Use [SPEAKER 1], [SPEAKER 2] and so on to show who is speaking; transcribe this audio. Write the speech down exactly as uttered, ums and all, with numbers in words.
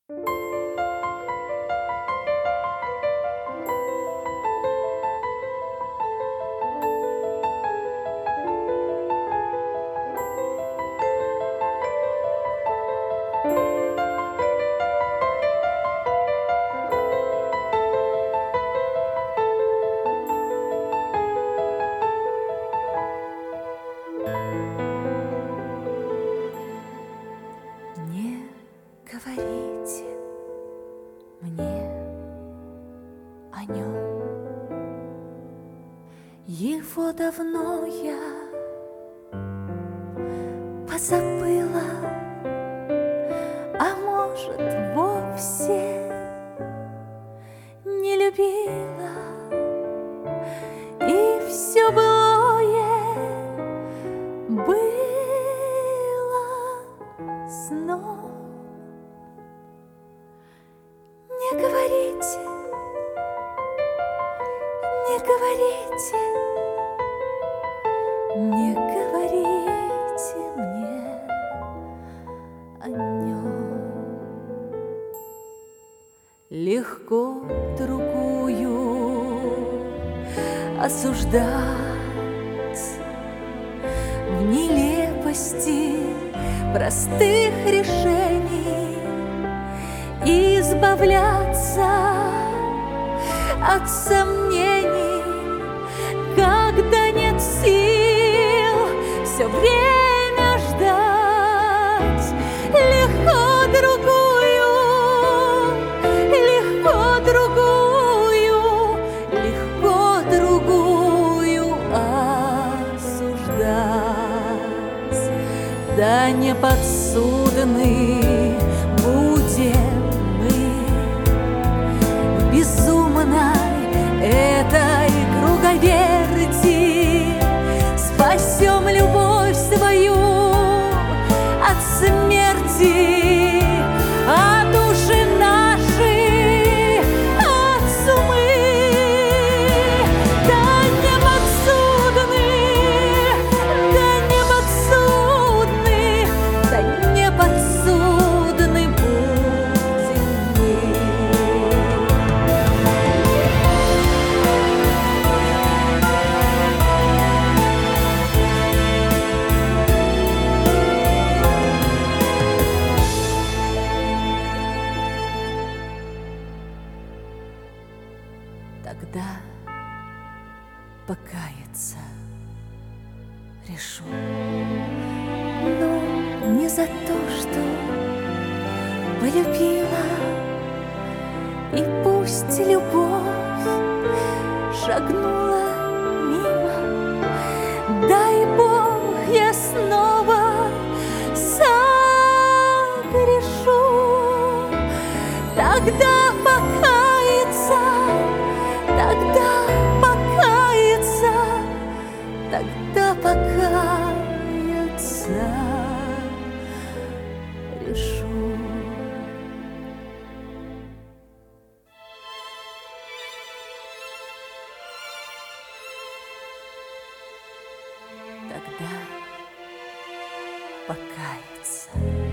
[SPEAKER 1] Не говорите мне о нем. Его давно я позабыла, а может, вовсе не любила. И все былое было сном. Не говорите, не говорите, не говорите мне о нем. Легко другую осуждать в нелепости простых решений, избавляться от сомнений, когда нет сил все время ждать. Легко другую, легко другую, легко другую осуждать. Да не подсудны будем мы в безумной этой круговерти, спасем любовь свою от смерти, а души наши от сумы. Да не подсудны, да не подсудны, да не подсудны будем мы. Тогда покаяться решу, но не за то, что полюбила, и пусть любовь шагнула мимо, дай Бог, я снова согрешу. Тогда покаяться, тогда покаяться, тогда покаяться решу. Тогда покаяться.